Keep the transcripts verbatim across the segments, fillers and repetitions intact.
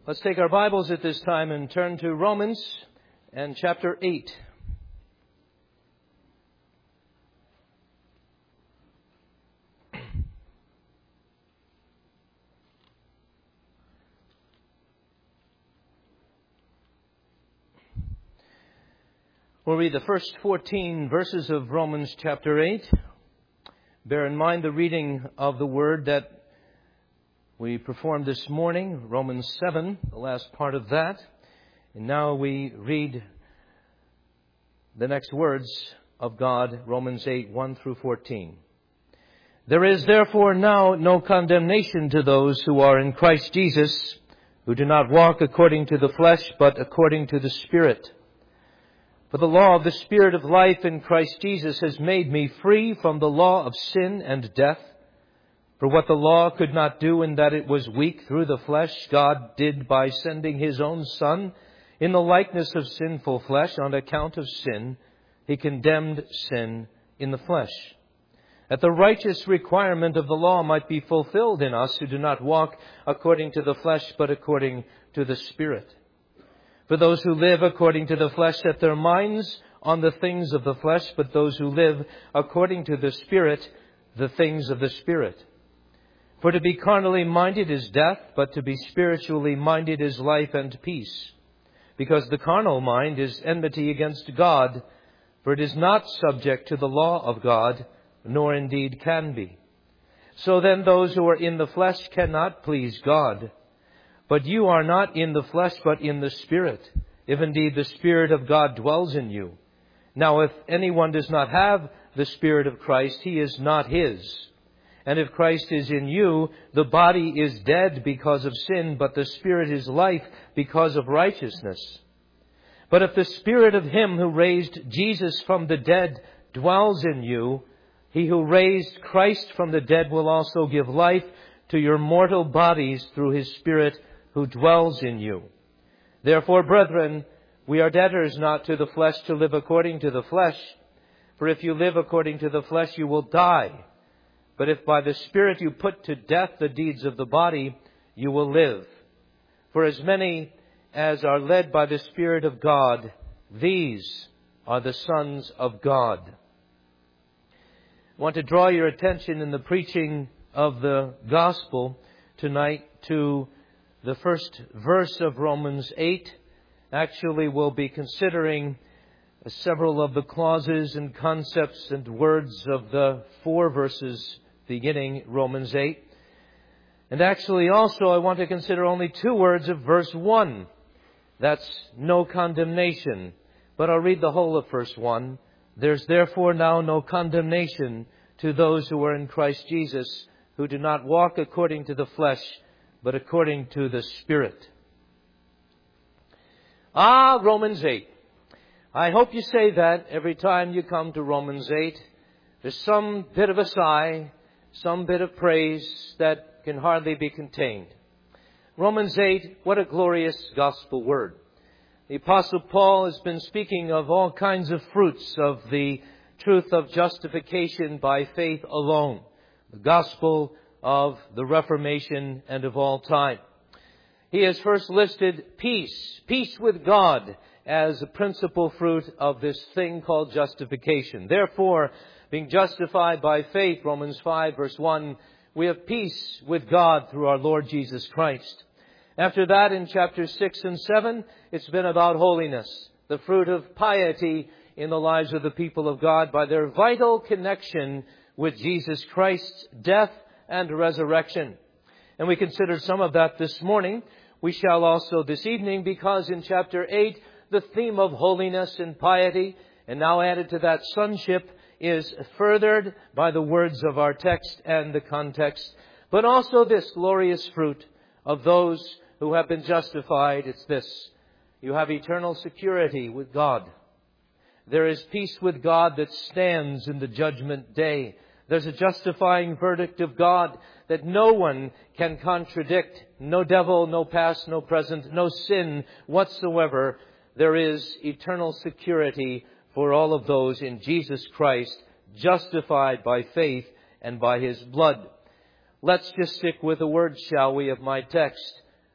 Let's take our Bibles at this time and turn to Romans and chapter eight. We'll read the first fourteen verses of Romans chapter eight. Bear in mind the reading of the word that we performed this morning, Romans seven, the last part of that. And now we read the next words of God, Romans eight, one through fourteen. There is therefore now no condemnation to those who are in Christ Jesus, who do not walk according to the flesh, but according to the Spirit. For the law of the Spirit of life in Christ Jesus has made me free from the law of sin and death. For what the law could not do in that it was weak through the flesh, God did by sending His own Son in the likeness of sinful flesh on account of sin. He condemned sin in the flesh, that the righteous requirement of the law might be fulfilled in us who do not walk according to the flesh, but according to the Spirit. For those who live according to the flesh set their minds on the things of the flesh, but those who live according to the Spirit, the things of the Spirit. For to be carnally minded is death, but to be spiritually minded is life and peace. Because the carnal mind is enmity against God, for it is not subject to the law of God, nor indeed can be. So then those who are in the flesh cannot please God. But you are not in the flesh, but in the Spirit, if indeed the Spirit of God dwells in you. Now if anyone does not have the Spirit of Christ, he is not his. And if Christ is in you, the body is dead because of sin, but the Spirit is life because of righteousness. But if the Spirit of Him who raised Jesus from the dead dwells in you, He who raised Christ from the dead will also give life to your mortal bodies through His Spirit who dwells in you. Therefore, brethren, we are debtors not to the flesh to live according to the flesh. For if you live according to the flesh, you will die. But if by the Spirit you put to death the deeds of the body, you will live. For as many as are led by the Spirit of God, these are the sons of God. I want to draw your attention in the preaching of the gospel tonight to the first verse of Romans eight. Actually, we'll be considering several of the clauses and concepts and words of the four verses beginning Romans eight. And actually also I want to consider only two words of verse one. That's no condemnation. But I'll read the whole of verse one. There's therefore now no condemnation to those who are in Christ Jesus, who do not walk according to the flesh, but according to the Spirit. Ah, Romans eight. I hope you say that every time you come to Romans eight. There's some bit of a sigh, some bit of praise that can hardly be contained. Romans eight, what a glorious gospel word. The Apostle Paul has been speaking of all kinds of fruits of the truth of justification by faith alone. The gospel of the Reformation and of all time. He has first listed peace, peace with God, as a principal fruit of this thing called justification. Therefore, being justified by faith, Romans five verse one, we have peace with God through our Lord Jesus Christ. After that, in chapters six and seven, it's been about holiness, the fruit of piety in the lives of the people of God by their vital connection with Jesus Christ's death and resurrection. And we considered some of that this morning. We shall also this evening, because in chapter eight, the theme of holiness and piety, and now added to that sonship, is furthered by the words of our text and the context. But also this glorious fruit of those who have been justified. It's this: you have eternal security with God. There is peace with God that stands in the judgment day. There's a justifying verdict of God that no one can contradict. No devil, no past, no present, no sin whatsoever. There is eternal security for all of those in Jesus Christ, justified by faith and by His blood. Let's just stick with the words, shall we, of my text.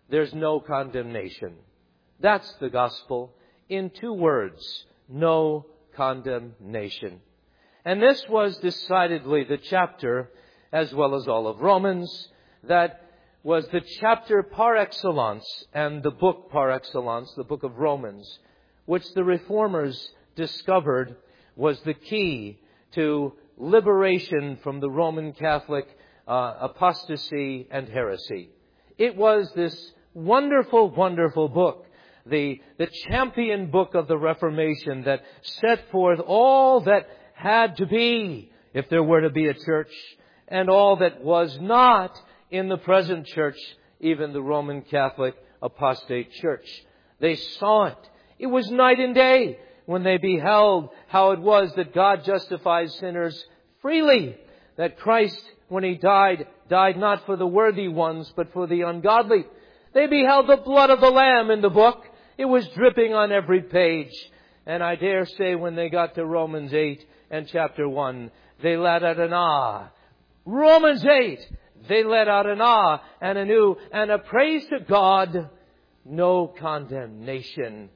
there's no condemnation. That's the gospel in two words, no condemnation. And this was decidedly the chapter, as well as all of Romans, that was the chapter par excellence and the book par excellence, the book of Romans, which the Reformers discovered was the key to liberation from the Roman Catholic uh, apostasy and heresy. It was this wonderful, wonderful book, the, the champion book of the Reformation that set forth all that had to be if there were to be a church, and all that was not in the present church, even the Roman Catholic apostate church. They saw it. It was night and day when they beheld how it was that God justifies sinners freely, that Christ, when He died, died not for the worthy ones, but for the ungodly. They beheld the blood of the Lamb in the book. It was dripping on every page. And I dare say when they got to Romans eight and chapter one, they let out an ah. Romans eight, they let out an ah and a new and a praise to God. No condemnation.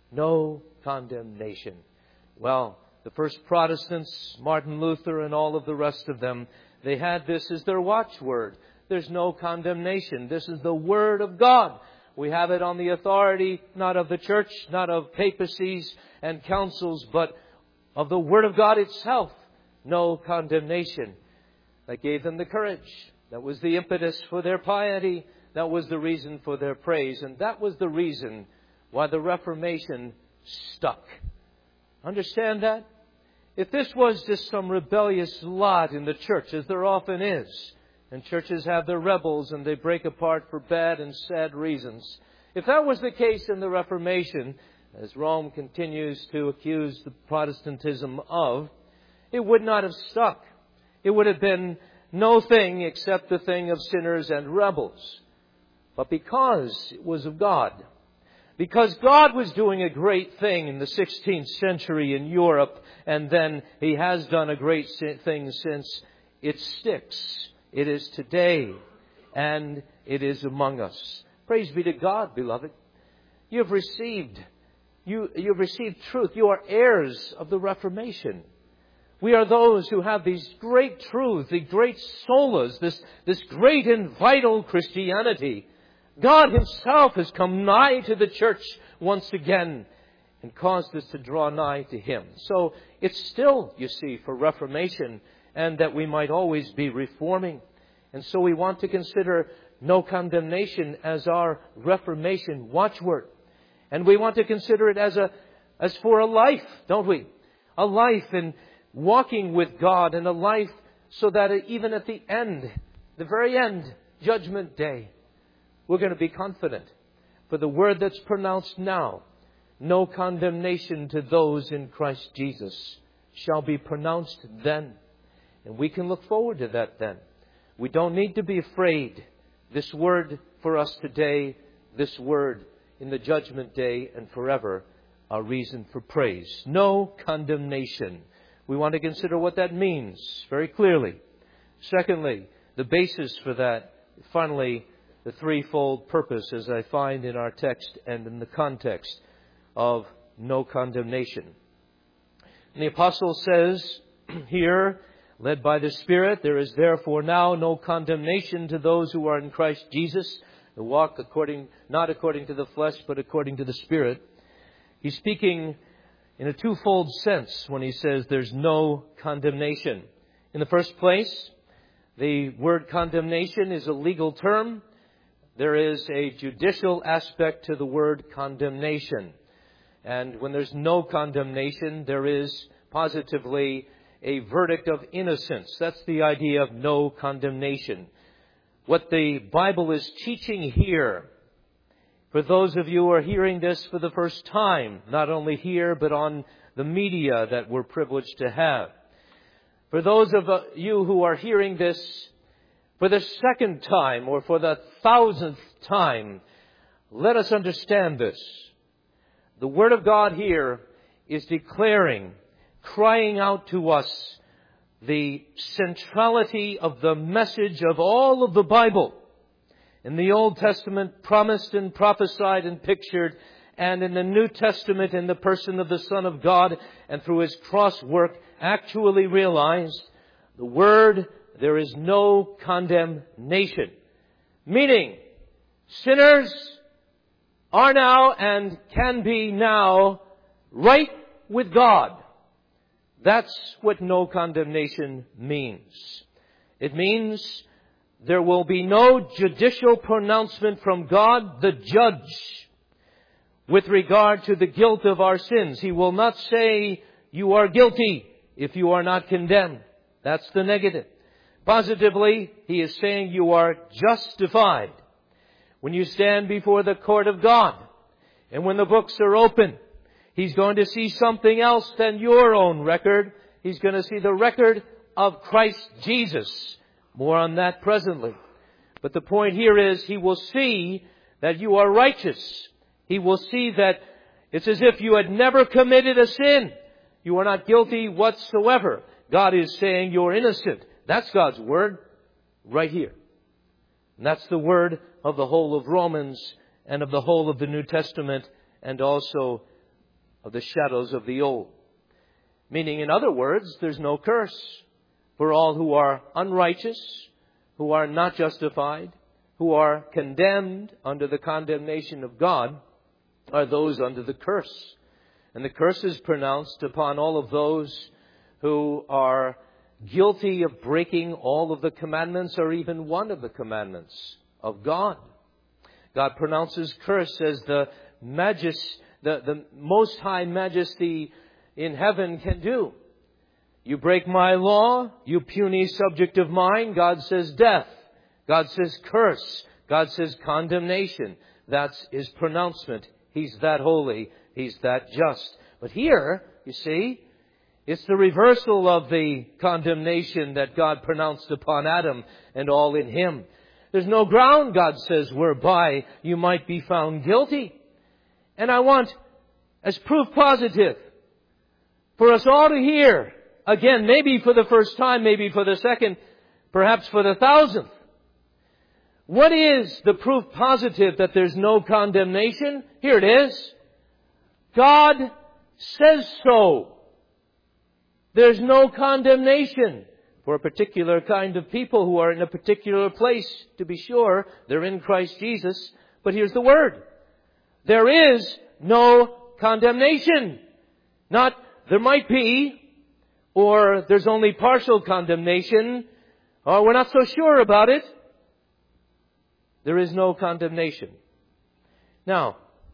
No condemnation. Well, the first Protestants, Martin Luther and all of the rest of them, they had this as their watchword. There's no condemnation. This is the Word of God. We have it on the authority, not of the church, not of papacies and councils, but of the Word of God itself. No condemnation. That gave them the courage. That was the impetus for their piety. That was the reason for their praise. And that was the reason why the Reformation stuck. Understand that? If this was just some rebellious lot in the church, as there often is, and churches have their rebels and they break apart for bad and sad reasons. If that was the case in the Reformation, as Rome continues to accuse the Protestantism of, it would not have stuck. It would have been no thing except the thing of sinners and rebels. But because it was of God, because God was doing a great thing in the sixteenth century in Europe, and then He has done a great thing since, it sticks. It is today, and it is among us. Praise be to God, beloved. You have received, you, you've received truth. You are heirs of the Reformation. We are those who have these great truths, the great solas, this, this great and vital Christianity. God Himself has come nigh to the church once again and caused us to draw nigh to Him. So it's still, you see, for Reformation, and that we might always be reforming. And so we want to consider no condemnation as our Reformation watchword. And we want to consider it as a as for a life, don't we? A life in walking with God, and a life so that even at the end, the very end, Judgment Day, we're going to be confident. For the word that's pronounced now, no condemnation to those in Christ Jesus, shall be pronounced then. And we can look forward to that then. We don't need to be afraid. This word for us today, this word in the Judgment Day and forever, a reason for praise. No condemnation. We want to consider what that means very clearly. Secondly, the basis for that. Finally, the threefold purpose, as I find in our text and in the context of no condemnation. And the apostle says here, led by the Spirit, there is therefore now no condemnation to those who are in Christ Jesus, who walk according, not according to the flesh, but according to the Spirit. He's speaking in a twofold sense when he says there's no condemnation. In the first place, the word condemnation is a legal term. There is a judicial aspect to the word condemnation. And when there's no condemnation, there is positively a verdict of innocence. That's the idea of no condemnation. What the Bible is teaching here, for those of you who are hearing this for the first time, not only here, but on the media that we're privileged to have. For those of you who are hearing this for the second time or for the thousandth time, let us understand this. The Word of God here is declaring, crying out to us, the centrality of the message of all of the Bible. In the Old Testament, promised and prophesied and pictured, and in the New Testament, in the person of the Son of God, and through His cross work, actually realized, the Word, there is no condemnation. Meaning, sinners are now and can be now right with God. That's what no condemnation means. It means there will be no judicial pronouncement from God, the judge, with regard to the guilt of our sins. He will not say, you are guilty if you are not condemned. That's the negative. Positively, He is saying you are justified. When you stand before the court of God, and when the books are open, He's going to see something else than your own record. He's going to see the record of Christ Jesus. More on that presently. But the point here is He will see that you are righteous. He will see that it's as if you had never committed a sin. You are not guilty whatsoever. God is saying you're innocent. That's God's Word right here. And that's the word of the whole of Romans and of the whole of the New Testament and also of the shadows of the Old. Meaning, in other words, there's no curse for all who are unrighteous, who are not justified, who are condemned under the condemnation of God, are those under the curse. And the curse is pronounced upon all of those who are guilty of breaking all of the commandments or even one of the commandments of God. God pronounces curse as the majest, the, the most high majesty in heaven can do. You break my law, you puny subject of mine. God says death. God says curse. God says condemnation. That's His pronouncement. He's that holy. He's that just. But here, you see, it's the reversal of the condemnation that God pronounced upon Adam and all in him. There's no ground, God says, whereby you might be found guilty. And I want, as proof positive, for us all to hear, again, maybe for the first time, maybe for the second, perhaps for the thousandth. What is the proof positive that there's no condemnation? Here it is. God says so. There's no condemnation for a particular kind of people who are in a particular place. To be sure, they're in Christ Jesus. But here's the word. There is no condemnation. Not there might be, or there's only partial condemnation, or we're not so sure about it. There is no condemnation. Now,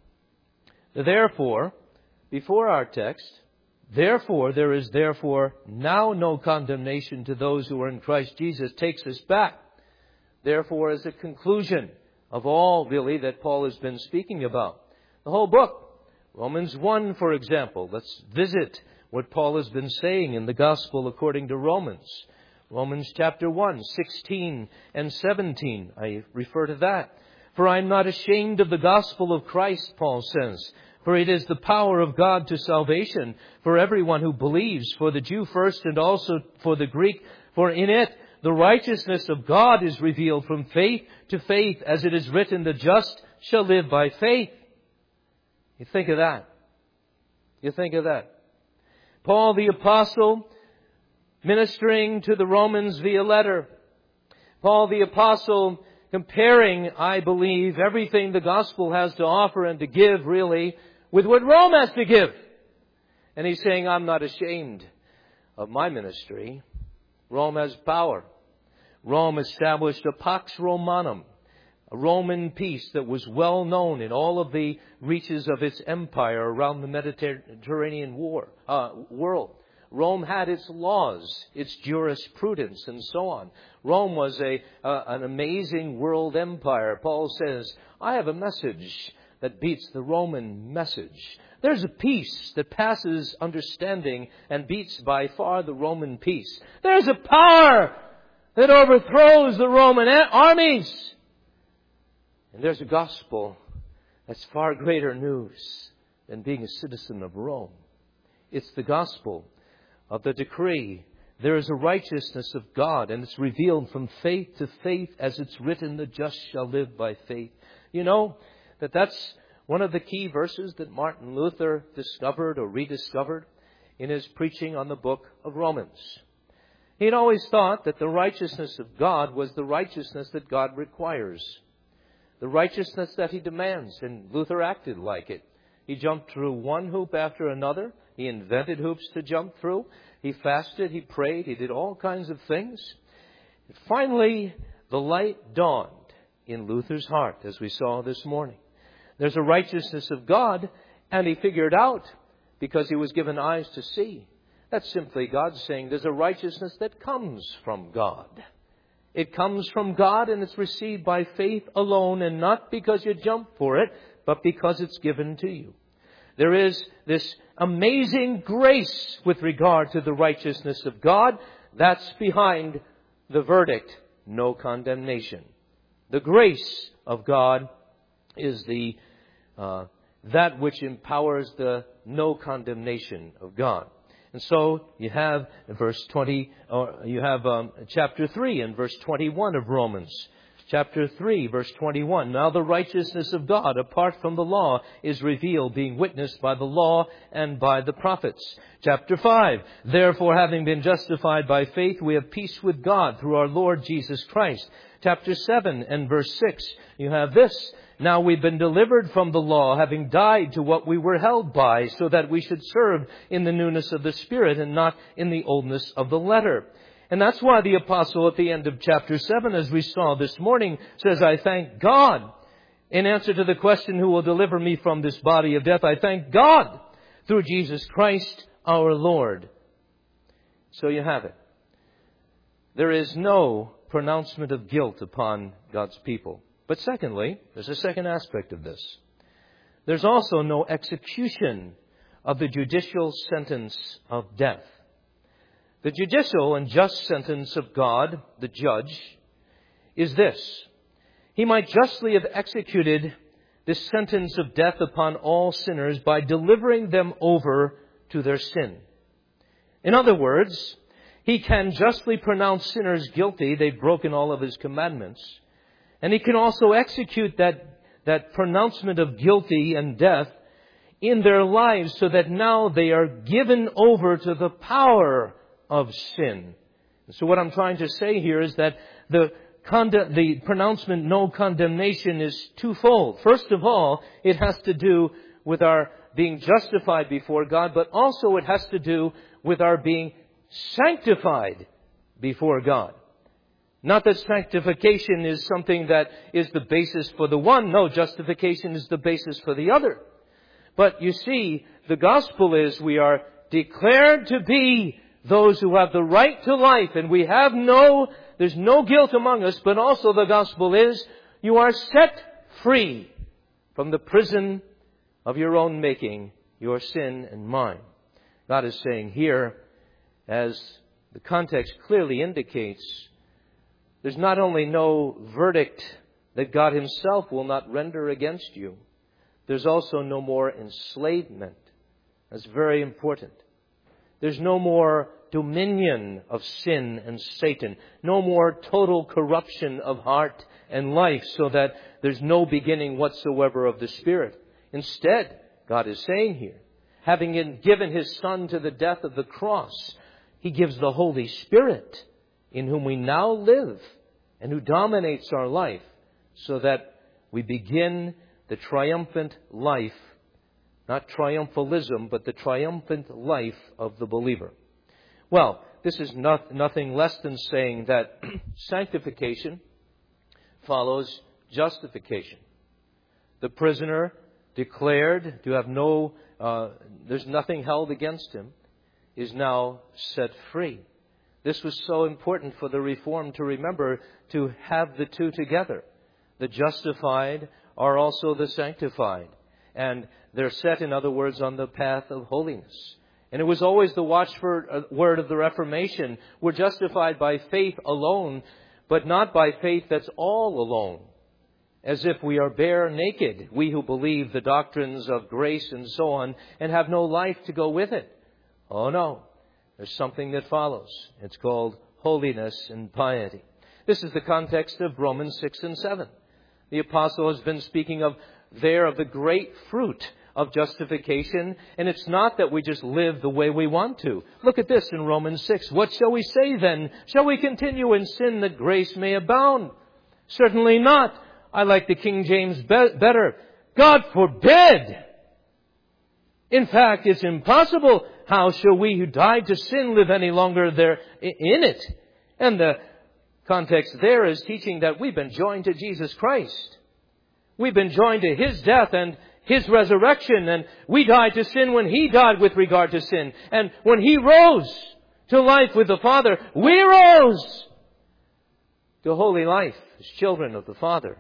therefore, before our text, therefore, there is therefore now no condemnation to those who are in Christ Jesus, takes us back. Therefore, is a conclusion of all, really, that Paul has been speaking about. The whole book. Romans one, for example. Let's visit what Paul has been saying in the Gospel according to Romans. Romans chapter one, sixteen and seventeen. I refer to that. For I am not ashamed of the gospel of Christ, Paul says. For it is the power of God to salvation for everyone who believes, for the Jew first and also for the Greek. For in it the righteousness of God is revealed from faith to faith, as it is written, the just shall live by faith. You think of that. You think of that. Paul the Apostle, ministering to the Romans via letter. Paul the Apostle comparing, I believe, everything the gospel has to offer and to give, really, with what Rome has to give. And he's saying, I'm not ashamed of my ministry. Rome has power. Rome established a Pax Romanum, a Roman peace that was well known in all of the reaches of its empire around the Mediterranean war, uh, world. Rome had its laws, its jurisprudence, and so on. Rome was a uh, an amazing world empire. Paul says, I have a message that beats the Roman message. There's a peace that passes understanding and beats by far the Roman peace. There's a power that overthrows the Roman armies. And there's a gospel that's far greater news than being a citizen of Rome. It's the gospel of the decree there is a righteousness of God, and it's revealed from faith to faith, as it's written, the just shall live by faith. You know that that's one of the key verses that Martin Luther discovered or rediscovered in his preaching on the book of Romans. He'd always thought that the righteousness of God was the righteousness that God requires, the righteousness that He demands, and Luther acted like it. He jumped through one hoop after another. He invented hoops to jump through. He fasted, he prayed, he did all kinds of things. And finally, the light dawned in Luther's heart, as we saw this morning. There's a righteousness of God, and he figured out, because he was given eyes to see. That's simply God saying there's a righteousness that comes from God. It comes from God, and it's received by faith alone, and not because you jump for it, but because it's given to you. There is this amazing grace with regard to the righteousness of God. That's behind the verdict, no condemnation. The grace of God is the uh, that which empowers the no condemnation of God. And so you have verse twenty, or you have um, chapter three and verse twenty-one of Romans. Chapter three, verse twenty-one. Now the righteousness of God, apart from the law, is revealed, being witnessed by the law and by the prophets. Chapter five. Therefore, having been justified by faith, we have peace with God through our Lord Jesus Christ. Chapter seven and verse six. You have this. Now we've been delivered from the law, having died to what we were held by, so that we should serve in the newness of the Spirit and not in the oldness of the letter. And that's why the apostle at the end of chapter seven, as we saw this morning, says, I thank God. In answer to the question, who will deliver me from this body of death? I thank God through Jesus Christ our Lord. So you have it. There is no pronouncement of guilt upon God's people. But secondly, there's a second aspect of this. There's also no execution of the judicial sentence of death. The judicial and just sentence of God, the judge, is this. He might justly have executed this sentence of death upon all sinners by delivering them over to their sin. In other words, He can justly pronounce sinners guilty. They've broken all of His commandments. And He can also execute that, that pronouncement of guilty and death in their lives, so that now they are given over to the power of sin. So what I'm trying to say here is that the conde- the pronouncement no condemnation is twofold. First of all, it has to do with our being justified before God, but also it has to do with our being sanctified before God. Not that sanctification is something that is the basis for the one. No, justification is the basis for the other. But you see, the gospel is we are declared to be those who have the right to life, and we have no, there's no guilt among us, but also the gospel is you are set free from the prison of your own making, your sin and mine. God is saying here, as the context clearly indicates, there's not only no verdict that God Himself will not render against you, there's also no more enslavement. That's very important. There's no more dominion of sin and Satan. No more total corruption of heart and life, so that there's no beginning whatsoever of the Spirit. Instead, God is saying here, having given His Son to the death of the cross, He gives the Holy Spirit, in whom we now live and who dominates our life, so that we begin the triumphant life, not triumphalism, but the triumphant life of the believer. Well, this is not, nothing less than saying that sanctification follows justification. The prisoner declared to have no, uh, there's nothing held against him, is now set free. This was so important for the Reformed to remember, to have the two together. The justified are also the sanctified. And they're set, in other words, on the path of holiness. And it was always the watchword of the Reformation. We're justified by faith alone, but not by faith that's all alone. As if we are bare naked, we who believe the doctrines of grace and so on, and have no life to go with it. Oh no. there's something that follows. It's called holiness and piety. This is the context of Romans six and seven. The apostle has been speaking of there of the great fruit of justification. And it's not that we just live the way we want to. Look at this in Romans six. What shall we say then? Shall we continue in sin that grace may abound? Certainly not. I like the King James be- better. God forbid. In fact, it's impossible. How shall we who died to sin live any longer there in it? And the context there is teaching that we've been joined to Jesus Christ. We've been joined to His death and His resurrection. And we died to sin when He died with regard to sin. And when He rose to life with the Father, we rose to holy life as children of the Father.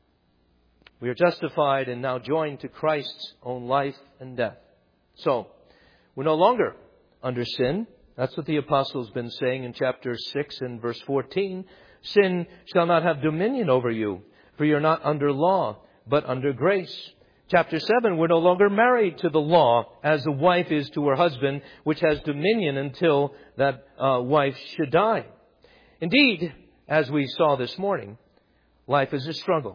We are justified and now joined to Christ's own life and death. So, we're no longer under sin. That's what the apostle has been saying in chapter six and verse fourteen. Sin shall not have dominion over you, for you're not under law, but under grace. Chapter seven, we're no longer married to the law, as the wife is to her husband, which has dominion until that uh, wife should die. Indeed, as we saw this morning, life is a struggle.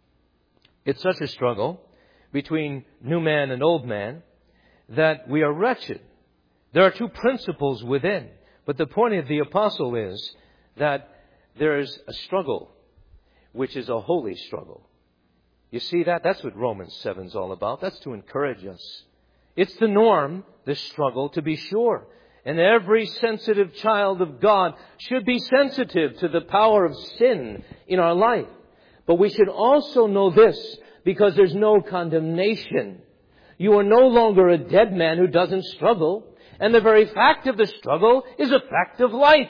It's such a struggle between new man and old man that we are wretched. There are two principles within. But the point of the apostle is that there is a struggle, which is a holy struggle. You see that? That's what Romans seven is all about. That's to encourage us. It's the norm, this struggle, to be sure. And every sensitive child of God should be sensitive to the power of sin in our life. But we should also know this, because there's no condemnation. You are no longer a dead man who doesn't struggle. And the very fact of the struggle is a fact of life.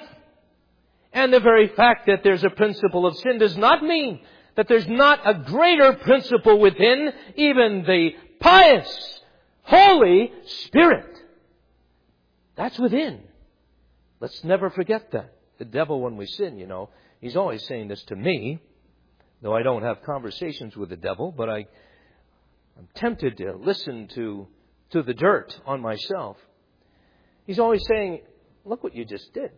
And the very fact that there's a principle of sin does not mean that there's not a greater principle within, even the pious, Holy Spirit. That's within. Let's never forget that. The devil, when we sin, you know, he's always saying this to me, though I don't have conversations with the devil, but I, I'm tempted to listen to, to the dirt on myself. He's always saying, look what you just did.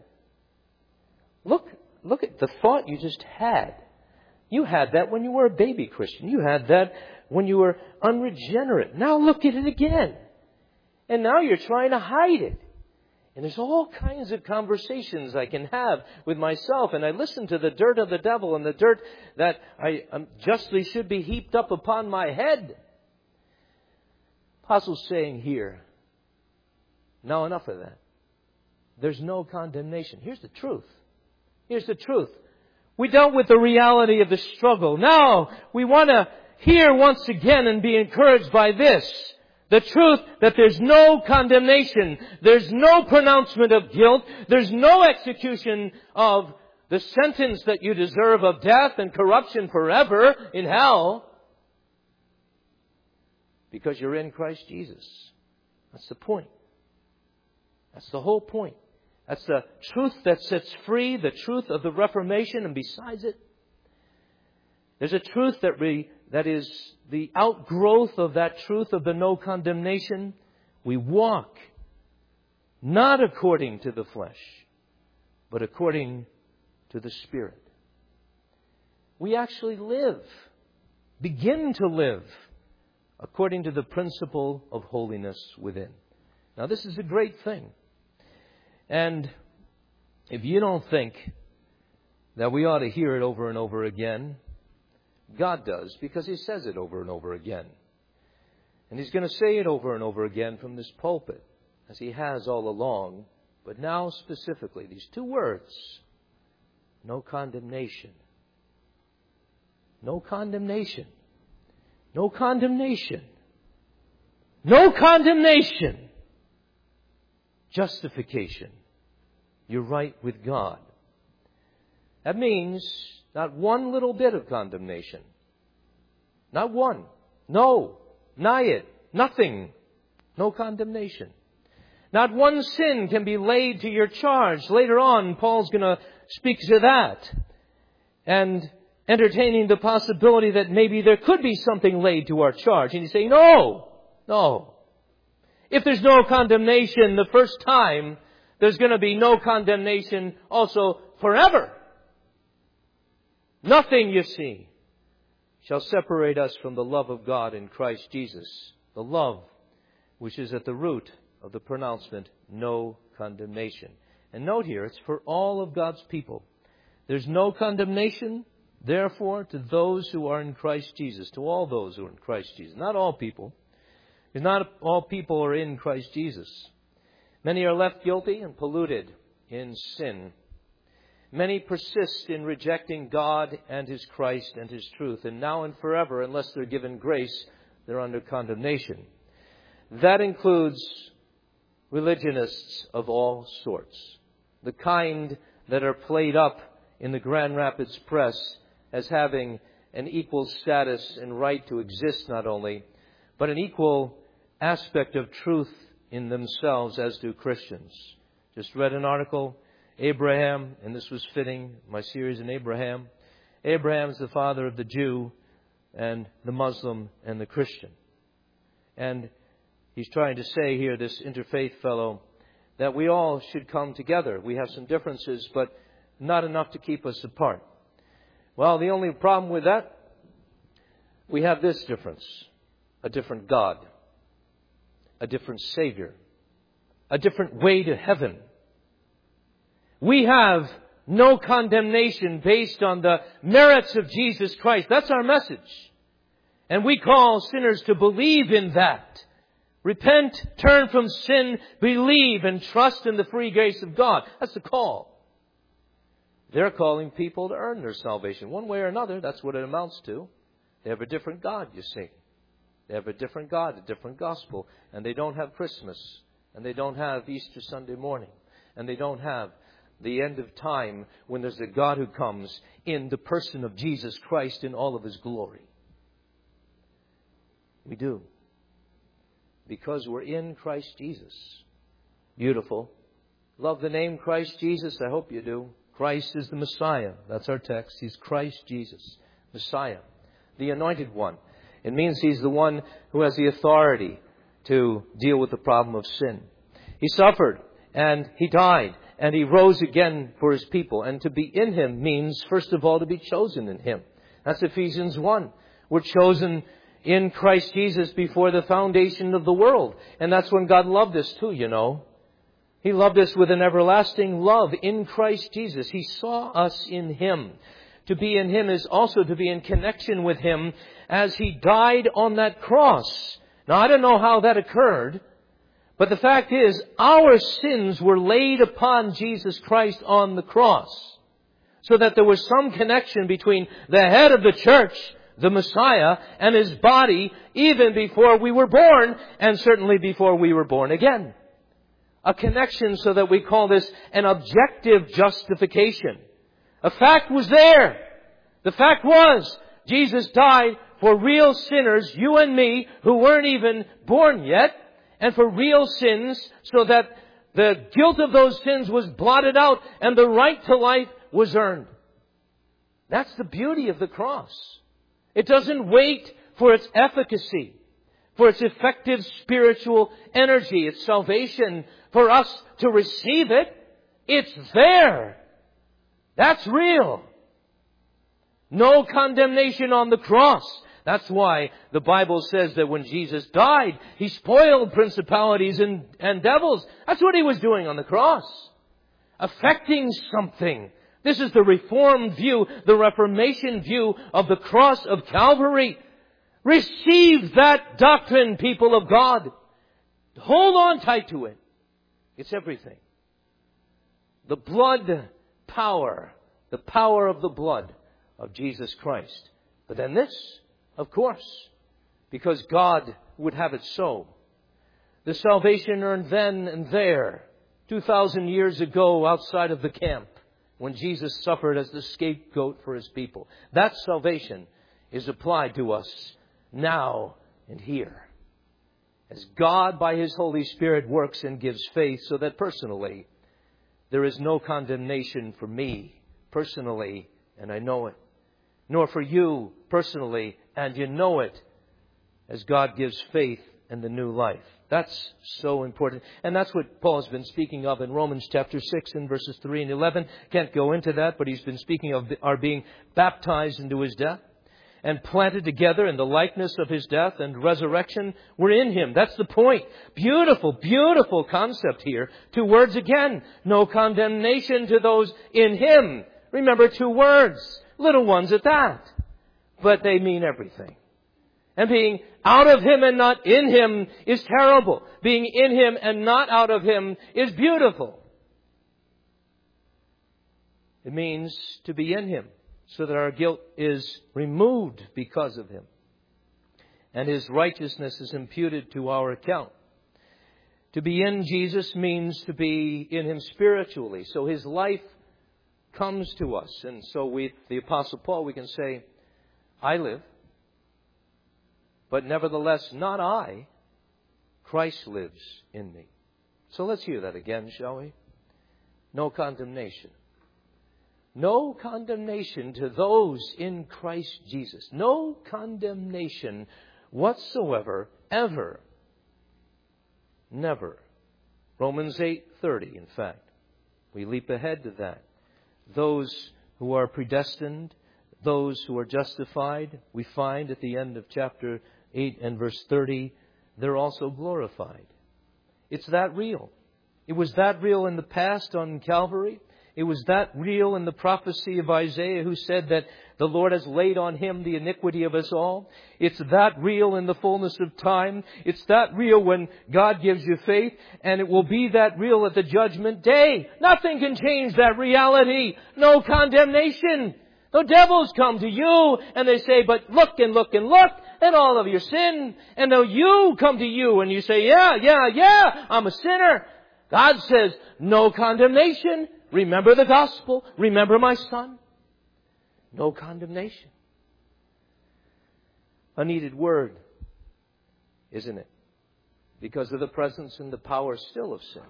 Look, look at the thought you just had. You had that when you were a baby Christian. You had that when you were unregenerate. Now look at it again. And now you're trying to hide it. And there's all kinds of conversations I can have with myself. And I listen to the dirt of the devil and the dirt that I um, justly should be heaped up upon my head. Apostle's saying here, now enough of that. There's no condemnation. Here's the truth. Here's the truth. We dealt with the reality of the struggle. Now we want to hear once again and be encouraged by this. The truth that there's no condemnation. There's no pronouncement of guilt. There's no execution of the sentence that you deserve of death and corruption forever in hell. Because you're in Christ Jesus. That's the point. That's the whole point. That's the truth that sets free, the truth of the Reformation, and besides it, there's a truth that we, that is the outgrowth of that truth of the no condemnation. We walk not according to the flesh, but according to the Spirit. We actually live, begin to live, according to the principle of holiness within. Now, this is a great thing. And if you don't think that we ought to hear it over and over again, God does, because He says it over and over again. And He's going to say it over and over again from this pulpit, as He has all along. But now specifically, these two words, no condemnation. No condemnation. No condemnation. No condemnation. Justification. You're right with God. That means not one little bit of condemnation. Not one. No. Nigh it. Nothing. No condemnation. Not one sin can be laid to your charge. Later on, Paul's going to speak to that. And entertaining the possibility that maybe there could be something laid to our charge. And he's saying, no. No. If there's no condemnation the first time, there's going to be no condemnation also forever. Nothing, you see, shall separate us from the love of God in Christ Jesus. The love which is at the root of the pronouncement, no condemnation. And note here, it's for all of God's people. There's no condemnation, therefore, to those who are in Christ Jesus. To all those who are in Christ Jesus. Not all people. Because not all people are in Christ Jesus. Many are left guilty and polluted in sin. Many persist in rejecting God and His Christ and His truth. And now and forever, unless they're given grace, they're under condemnation. That includes religionists of all sorts. The kind that are played up in the Grand Rapids press as having an equal status and right to exist not only, but an equal aspect of truth in themselves as do Christians. Just read an article, Abraham, and this was fitting, my series on Abraham. Abraham is the father of the Jew and the Muslim and the Christian. And he's trying to say here, this interfaith fellow, that we all should come together. We have some differences, but not enough to keep us apart. Well, the only problem with that, we have this difference. A different God. A different Savior. A different way to heaven. We have no condemnation based on the merits of Jesus Christ. That's our message. And we call sinners to believe in that. Repent, turn from sin, believe, and trust in the free grace of God. That's the call. They're calling people to earn their salvation. One way or another, that's what it amounts to. They have a different God, you see. They have a different God, a different gospel. And they don't have Christmas. And they don't have Easter Sunday morning. And they don't have the end of time when there's a God who comes in the person of Jesus Christ in all of His glory. We do. Because we're in Christ Jesus. Beautiful. Love the name Christ Jesus? I hope you do. Christ is the Messiah. That's our text. He's Christ Jesus. Messiah. The Anointed One. It means He's the one who has the authority to deal with the problem of sin. He suffered and He died and He rose again for His people. And to be in Him means, first of all, to be chosen in Him. That's Ephesians one. We're chosen in Christ Jesus before the foundation of the world. And that's when God loved us too, you know. He loved us with an everlasting love in Christ Jesus. He saw us in Him. To be in Him is also to be in connection with Him as He died on that cross. Now, I don't know how that occurred, but the fact is, our sins were laid upon Jesus Christ on the cross, so that there was some connection between the head of the church, the Messiah, and His body, even before we were born, and certainly before we were born again. A connection so that we call this an objective justification. A fact was there. The fact was, Jesus died for real sinners, you and me, who weren't even born yet, and for real sins, so that the guilt of those sins was blotted out and the right to life was earned. That's the beauty of the cross. It doesn't wait for its efficacy, for its effective spiritual energy, its salvation, for us to receive it. It's there. That's real. No condemnation on the cross. That's why the Bible says that when Jesus died, He spoiled principalities and, and devils. That's what He was doing on the cross. Affecting something. This is the Reformed view, the Reformation view of the cross of Calvary. Receive that doctrine, people of God. Hold on tight to it. It's everything. The blood power, the power of the blood of Jesus Christ. But then this, of course, because God would have it so. The salvation earned then and there, two thousand years ago outside of the camp, when Jesus suffered as the scapegoat for His people. That salvation is applied to us now and here. As God, by His Holy Spirit, works and gives faith, so that personally, there is no condemnation for me, personally, and I know it. Nor for you, personally, and you know it, as God gives faith and the new life. That's so important. And that's what Paul has been speaking of in Romans chapter six and verses three and eleven. Can't go into that, but he's been speaking of our being baptized into His death and planted together in the likeness of His death and resurrection. We're in Him. That's the point. Beautiful, beautiful concept here. Two words again. No condemnation to those in Him. Remember, two words. Little ones at that. But they mean everything. And being out of Him and not in Him is terrible. Being in Him and not out of Him is beautiful. It means to be in Him, so that our guilt is removed because of Him, and His righteousness is imputed to our account. To be in Jesus means to be in Him spiritually. So His life comes to us. And so we, the Apostle Paul, we can say, I live, but nevertheless not I, Christ lives in me. So let's hear that again, shall we? No condemnation. No condemnation to those in Christ Jesus. No condemnation whatsoever, ever, never. Romans eight thirty, in fact. We leap ahead to that. Those who are predestined, those who are justified, we find at the end of chapter eight and verse thirty, they're also glorified. It's that real. It was that real in the past on Calvary. It was that real in the prophecy of Isaiah, who said that the Lord has laid on Him the iniquity of us all. It's that real in the fullness of time. It's that real when God gives you faith. And it will be that real at the judgment day. Nothing can change that reality. No condemnation. The devils come to you and they say, but look and look and look at all of your sin. And though you come to you and you say, yeah, yeah, yeah, I'm a sinner. God says, no condemnation. Remember the gospel. Remember my son. No condemnation. A needed word, isn't it? Because of the presence and the power still of sin.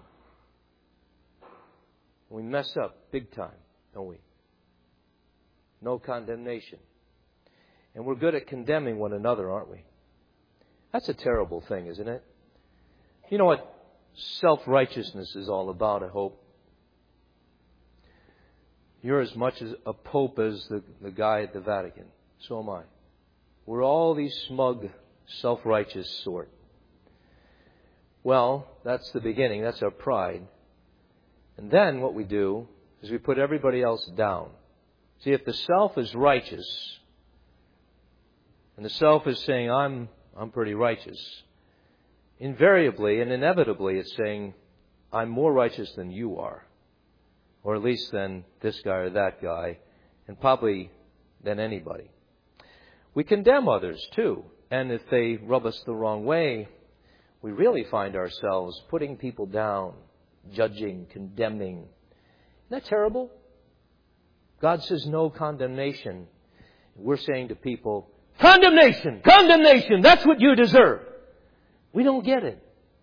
We mess up big time, don't we? No condemnation. And we're good at condemning one another, aren't we? That's a terrible thing, isn't it? You know what self-righteousness is all about, I hope. You're as much as a pope as the, the guy at the Vatican. So am I. We're all these smug, self-righteous sort. Well, that's the beginning. That's our pride. And then what we do is we put everybody else down. See, if the self is righteous, and the self is saying, I'm, I'm pretty righteous, invariably and inevitably it's saying, I'm more righteous than you are. Or at least than this guy or that guy, and probably than anybody. We condemn others too, and if they rub us the wrong way, we really find ourselves putting people down, judging, condemning. Isn't that terrible? God says no condemnation. We're saying to people, condemnation, condemnation, that's what you deserve. We don't get it.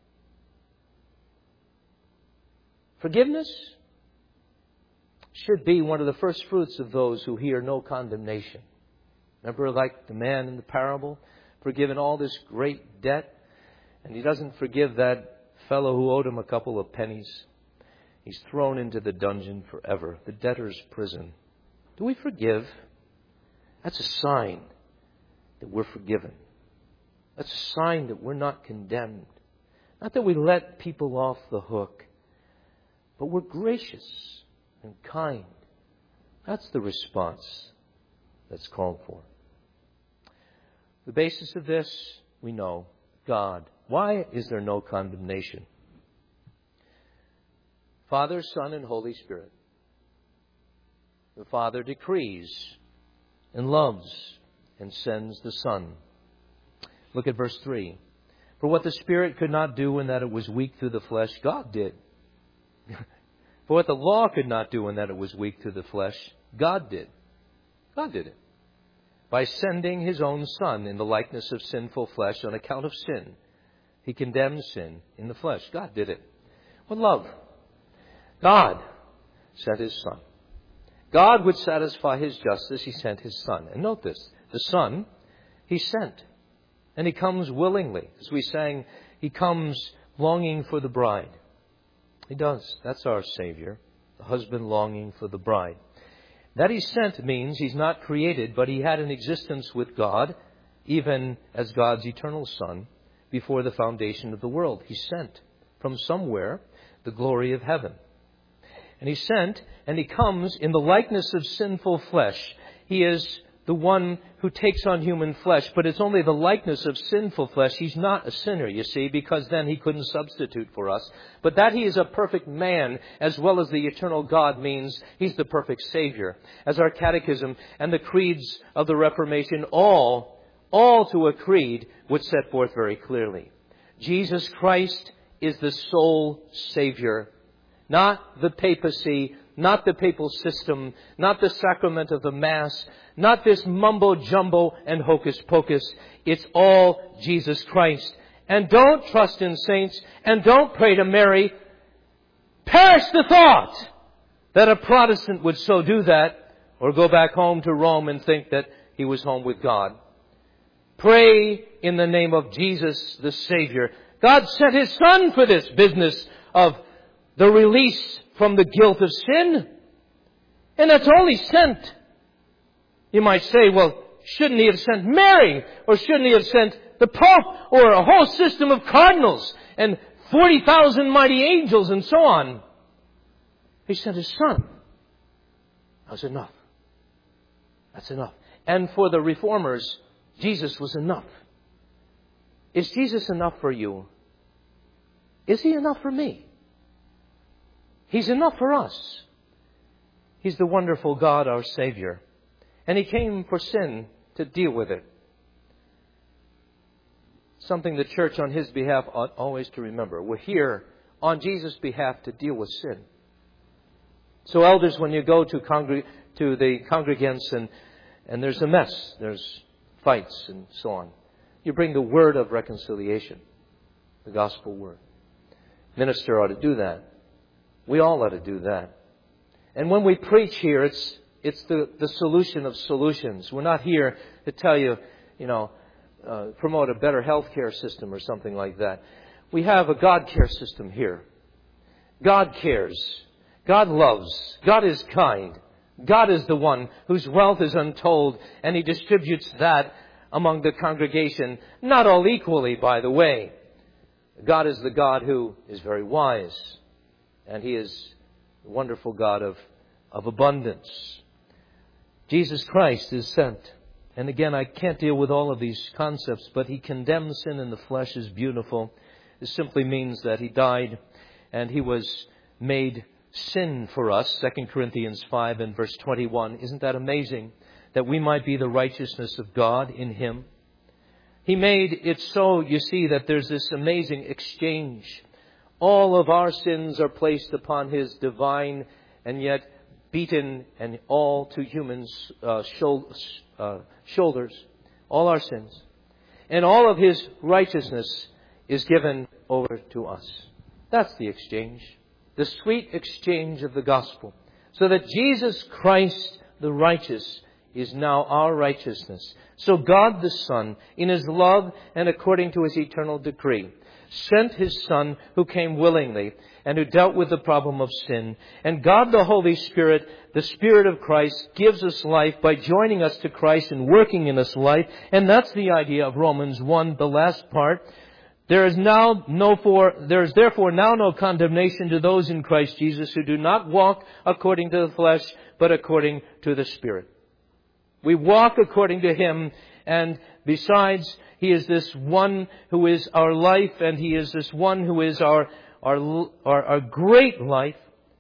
Forgiveness should be one of the first fruits of those who hear no condemnation. Remember, like the man in the parable, forgiven all this great debt, and he doesn't forgive that fellow who owed him a couple of pennies. He's thrown into the dungeon forever, the debtor's prison. Do we forgive? That's a sign that we're forgiven. That's a sign that we're not condemned. Not that we let people off the hook, but we're gracious and kind. That's the response that's called for. The basis of this, we know, God. Why is there no condemnation? Father, Son, and Holy Spirit. The Father decrees and loves and sends the Son. Look at verse three. For what the Spirit could not do in that it was weak through the flesh, God did. For what the law could not do in that it was weak through the flesh, God did. God did it. By sending His own Son in the likeness of sinful flesh on account of sin. He condemned sin in the flesh. God did it. What love. God sent His Son. God would satisfy His justice. He sent His Son. And note this. The Son, He sent. And He comes willingly. As we sang, He comes longing for the bride. He does. That's our Savior. The husband longing for the bride. That He's sent means He's not created, but He had an existence with God, even as God's eternal Son, before the foundation of the world. He sent from somewhere the glory of heaven. And He sent, and He comes in the likeness of sinful flesh. He is the one who takes on human flesh, but it's only the likeness of sinful flesh. He's not a sinner, you see, because then He couldn't substitute for us. But that He is a perfect man, as well as the eternal God, means He's the perfect Savior. As our catechism and the creeds of the Reformation, all, all to a creed, would set forth very clearly. Jesus Christ is the sole Savior, not the papacy, not the papal system, not the sacrament of the Mass, not this mumbo-jumbo and hocus-pocus. It's all Jesus Christ. And don't trust in saints, and don't pray to Mary. Perish the thought that a Protestant would so do that, or go back home to Rome and think that he was home with God. Pray in the name of Jesus, the Savior. God sent His Son for this business of the release from the guilt of sin. And that's all He sent. You might say, well, shouldn't He have sent Mary? Or shouldn't He have sent the Pope? Or a whole system of cardinals and forty thousand mighty angels and so on? He sent His Son. That's enough. That's enough. And for the reformers, Jesus was enough. Is Jesus enough for you? Is He enough for me? He's enough for us. He's the wonderful God, our Savior. And He came for sin to deal with it. Something the church on His behalf ought always to remember. We're here on Jesus' behalf to deal with sin. So elders, when you go to, congreg- to the congregants and, and there's a mess, there's fights and so on, you bring the word of reconciliation, the gospel word. Minister ought to do that. We all ought to do that. And when we preach here, it's it's the, the solution of solutions. We're not here to tell you, you know, uh, promote a better healthcare system or something like that. We have a God care system here. God cares. God loves. God is kind. God is the one whose wealth is untold, and He distributes that among the congregation, not all equally, by the way. God is the God who is very wise. And He is the wonderful God of, of abundance. Jesus Christ is sent. And again, I can't deal with all of these concepts, but He condemns sin in the flesh is beautiful. It simply means that He died and He was made sin for us. Second Corinthians five and verse twenty-one. Isn't that amazing? That we might be the righteousness of God in Him. He made it so, you see, that there's this amazing exchange. All of our sins are placed upon His divine and yet beaten and all to humans' uh, uh, shoulders. All our sins. And all of His righteousness is given over to us. That's the exchange. The sweet exchange of the gospel. So that Jesus Christ, the righteous, is now our righteousness. So God the Son, in His love and according to His eternal decree, sent His Son who came willingly and who dealt with the problem of sin. And God the Holy Spirit, the Spirit of Christ, gives us life by joining us to Christ and working in us life. And that's the idea of Romans one, the last part. There is now no for, there is therefore now no condemnation to those in Christ Jesus who do not walk according to the flesh, but according to the Spirit. We walk according to Him, and besides, He is this one who is our life, and He is this one who is our, our, our, our great life,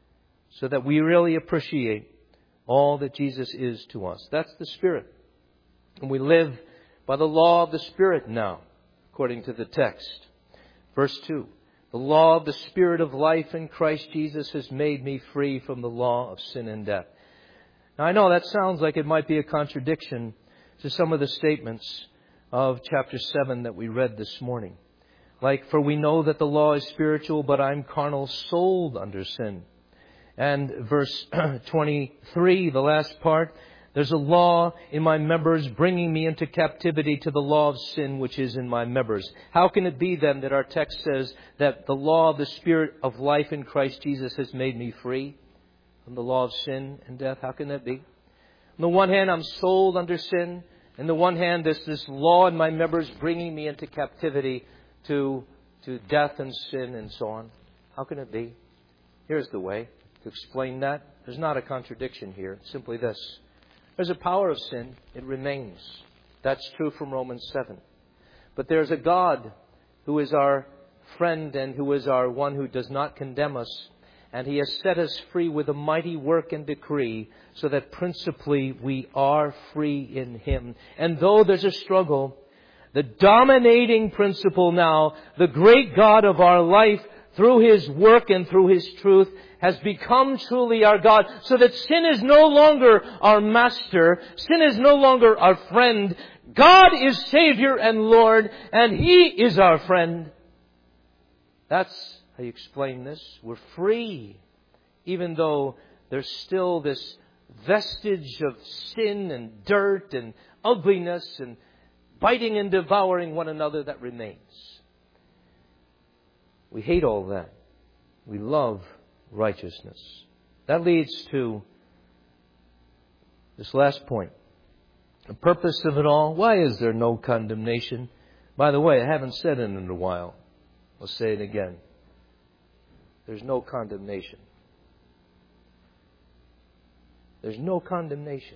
so that we really appreciate all that Jesus is to us. That's the Spirit. And we live by the law of the Spirit now, according to the text. Verse two. The law of the Spirit of life in Christ Jesus has made me free from the law of sin and death. Now, I know that sounds like it might be a contradiction to some of the statements of chapter seven that we read this morning. Like, for we know that the law is spiritual, but I'm carnal, sold under sin. And verse twenty-three, the last part, There's a law in my members bringing me into captivity to the law of sin which is in my members. How can it be then that our text says that the law of the Spirit of life in Christ Jesus has made me free from the law of sin and death? How can that be? On the one hand, I'm sold under sin. On the one hand, there's this law in my members bringing me into captivity to, to death and sin and so on. How can it be? Here's the way to explain that. There's not a contradiction here. It's simply this. There's a power of sin. It remains. That's true from Romans seven. But there's a God who is our friend and who is our one who does not condemn us. And He has set us free with a mighty work and decree so that principally we are free in Him. And though there's a struggle, the dominating principle now, the great God of our life, through His work and through His truth, has become truly our God, so that sin is no longer our master. Sin is no longer our friend. God is Savior and Lord, and He is our friend. That's how you explain this. We're free, even though there's still this vestige of sin and dirt and ugliness and biting and devouring one another that remains. We hate all that. We love righteousness. That leads to this last point. The purpose of it all. Why is there no condemnation? By the way, I haven't said it in a while. I'll say it again. There's no condemnation. There's no condemnation.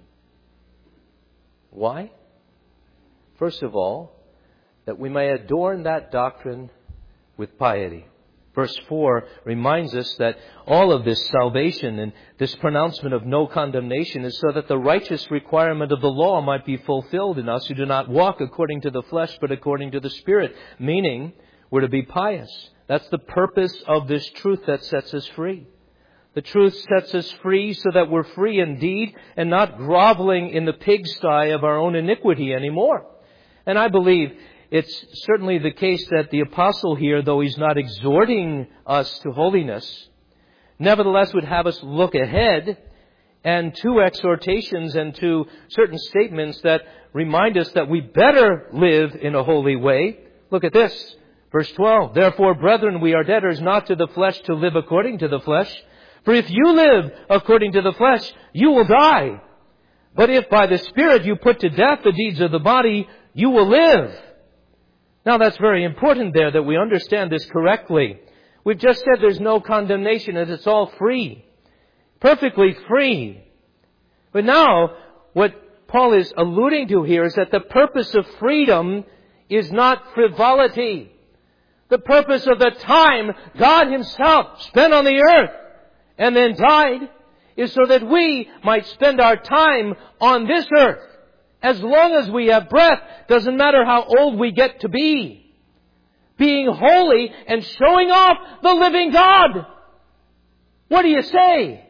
Why? First of all, that we may adorn that doctrine with piety. Verse four reminds us that all of this salvation and this pronouncement of no condemnation is so that the righteous requirement of the law might be fulfilled in us who do not walk according to the flesh but according to the Spirit. Meaning, we're to be pious. That's the purpose of this truth that sets us free. The truth sets us free so that we're free indeed and not groveling in the pigsty of our own iniquity anymore. And I believe it's certainly the case that the apostle here, though he's not exhorting us to holiness, nevertheless would have us look ahead and to exhortations and to certain statements that remind us that we better live in a holy way. Look at this. Verse twelve. Therefore, brethren, we are debtors not to the flesh to live according to the flesh. For if you live according to the flesh, you will die. But if by the Spirit you put to death the deeds of the body, you will live. Now that's very important there that we understand this correctly. We've just said there's no condemnation and it's all free. Perfectly free. But now what Paul is alluding to here is that the purpose of freedom is not frivolity. The purpose of the time God Himself spent on the earth and then died is so that we might spend our time on this earth. As long as we have breath, doesn't matter how old we get to be. Being holy and showing off the living God. What do you say?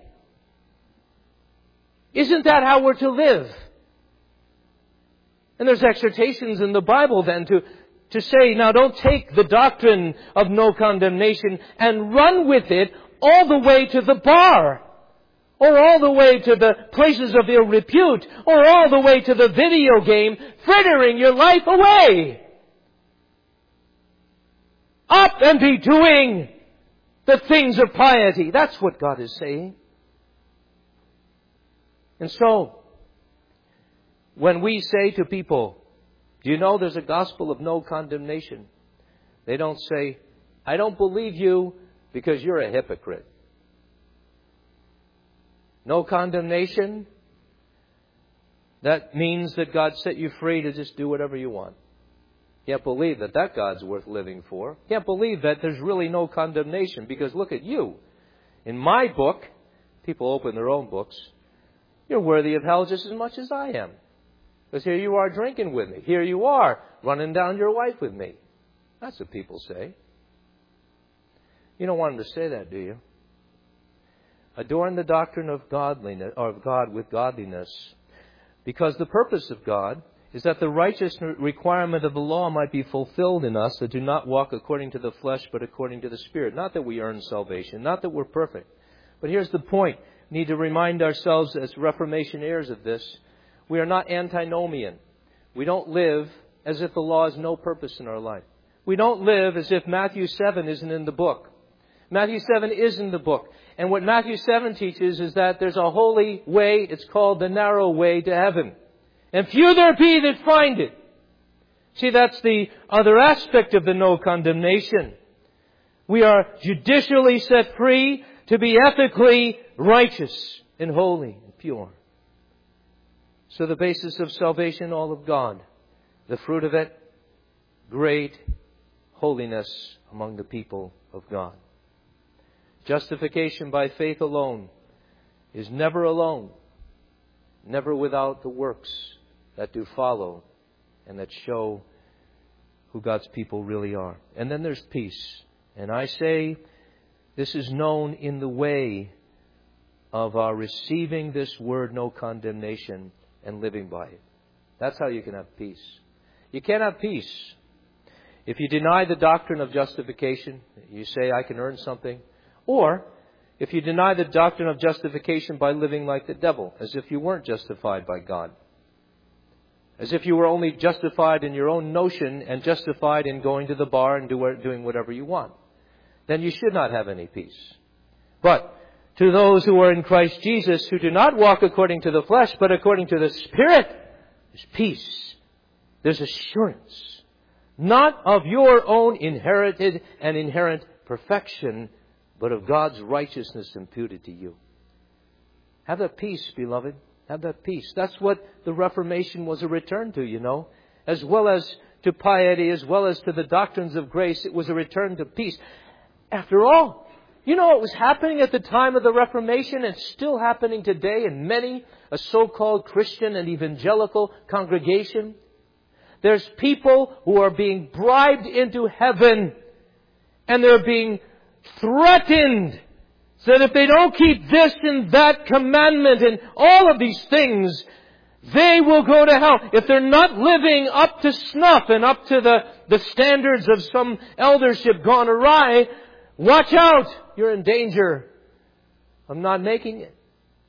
Isn't that how we're to live? And there's exhortations in the Bible then to, to say, now don't take the doctrine of no condemnation and run with it all the way to the bar. Or all the way to the places of ill repute. Or all the way to the video game, frittering your life away. Up and be doing the things of piety. That's what God is saying. And so, when we say to people, do you know there's a gospel of no condemnation? They don't say, I don't believe you because you're a hypocrite. No condemnation. That means that God set you free to just do whatever you want. Can't believe that that God's worth living for. Can't believe that there's really no condemnation because look at you. In my book, people open their own books, you're worthy of hell just as much as I am. Because here you are drinking with me. Here you are running down your wife with me. That's what people say. You don't want them to say that, do you? Adorn the doctrine of godliness, or of God with godliness. Because the purpose of God is that the righteous requirement of the law might be fulfilled in us that do not walk according to the flesh but according to the Spirit. Not that we earn salvation, not that we're perfect. But here's the point. We need to remind ourselves as Reformation heirs of this, We are not antinomian. We don't live as if the law has no purpose in our life. We don't live as if Matthew seven isn't in the book. Matthew seven is in the book. And what Matthew seven teaches is that there's a holy way. It's called the narrow way to heaven. And few there be that find it. See, that's the other aspect of the no condemnation. We are judicially set free to be ethically righteous and holy and pure. So the basis of salvation, all of God. The fruit of it, great holiness among the people of God. Justification by faith alone is never alone, never without the works that do follow and that show who God's people really are. And then there's peace. And I say this is known in the way of our receiving this word, no condemnation, and living by it. That's how you can have peace. You can't have peace if you deny the doctrine of justification. You say, I can earn something. Or if you deny the doctrine of justification by living like the devil, as if you weren't justified by God. As if you were only justified in your own notion and justified in going to the bar and do, doing whatever you want. Then you should not have any peace. But to those who are in Christ Jesus, who do not walk according to the flesh, but according to the Spirit, there's peace. There's assurance. Not of your own inherited and inherent perfection, but of God's righteousness imputed to you. Have that peace, beloved. Have that peace. That's what the Reformation was a return to, you know. As well as to piety, as well as to the doctrines of grace, it was a return to peace. After all, you know what was happening at the time of the Reformation and still happening today in many a so-called Christian and evangelical congregation? There's people who are being bribed into heaven and they're being threatened so that if they don't keep this and that commandment and all of these things, they will go to hell. If they're not living up to snuff and up to the, the standards of some eldership gone awry, watch out! You're in danger of not making it.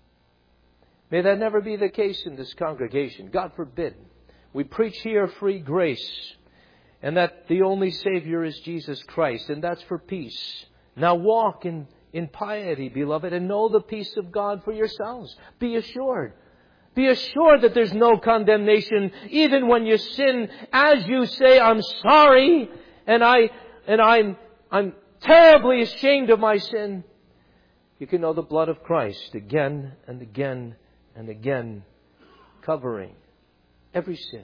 May that never be the case in this congregation. God forbid. We preach here free grace, and that the only Savior is Jesus Christ, and that's for peace. Now walk in, in piety, beloved, and know the peace of God for yourselves. Be assured. Be assured that there's no condemnation, even when you sin, as you say, I'm sorry, and I and I'm I'm terribly ashamed of my sin. You can know the blood of Christ again and again and again, covering every sin.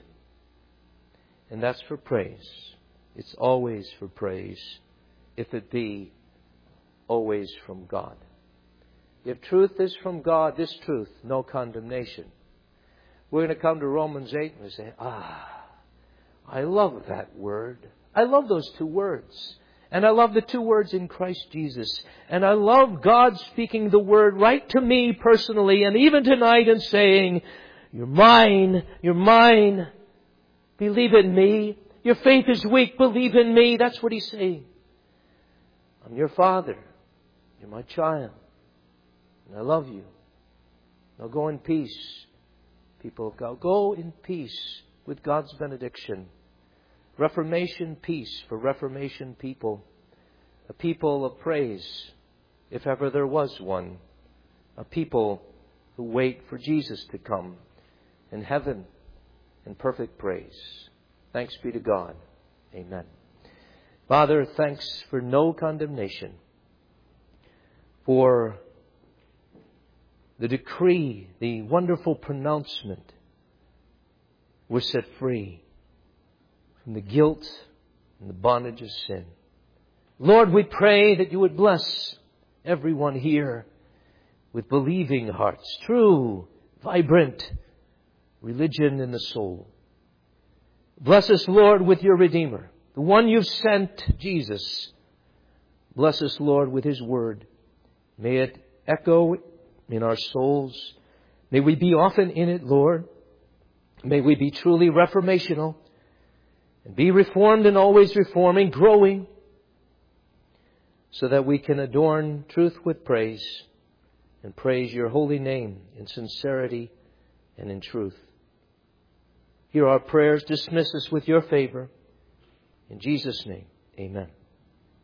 And that's for praise. It's always for praise, if it be always from God. If truth is from God, this truth, no condemnation. We're going to come to Romans eight and we say, ah, I love that word. I love those two words. And I love the two words in Christ Jesus. And I love God speaking the word right to me personally and even tonight and saying, you're mine, you're mine. Believe in me. Your faith is weak. Believe in me. That's what He's saying. I'm your Father. You're my child. And I love you. Now go in peace. People of God, go in peace with God's benediction. Reformation peace for Reformation people. A people of praise, if ever there was one. A people who wait for Jesus to come in heaven in perfect praise. Thanks be to God. Amen. Father, thanks for no condemnation. For the decree, the wonderful pronouncement, we're set free from the guilt and the bondage of sin. Lord, we pray that you would bless everyone here with believing hearts, true, vibrant religion in the soul. Bless us, Lord, with your Redeemer, the one you've sent, Jesus. Bless us, Lord, with His Word. May it echo in our souls. May we be often in it, Lord. May we be truly reformational and be reformed and always reforming, growing, so that we can adorn truth with praise and praise your holy name in sincerity and in truth. Hear our prayers. Dismiss us with your favor. In Jesus' name, amen.